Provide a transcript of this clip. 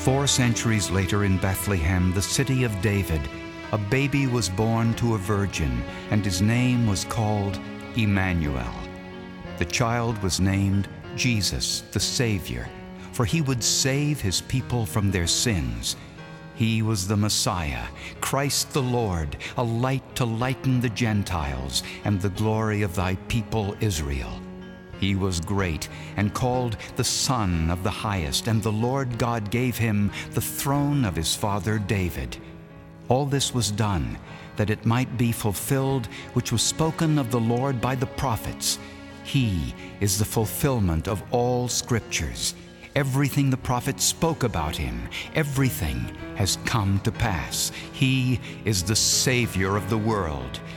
4 centuries later in Bethlehem, the city of David, a baby was born to a virgin, and his name was called Emmanuel. The child was named Jesus, the Savior, for he would save his people from their sins. He was the Messiah, Christ the Lord, a light to lighten the Gentiles and the glory of thy people Israel. He was great and called the Son of the Highest, and the Lord God gave him the throne of his father David. All this was done that it might be fulfilled which was spoken of the Lord by the prophets. He is the fulfillment of all scriptures. Everything the prophets spoke about him, everything has come to pass. He is the Savior of the world.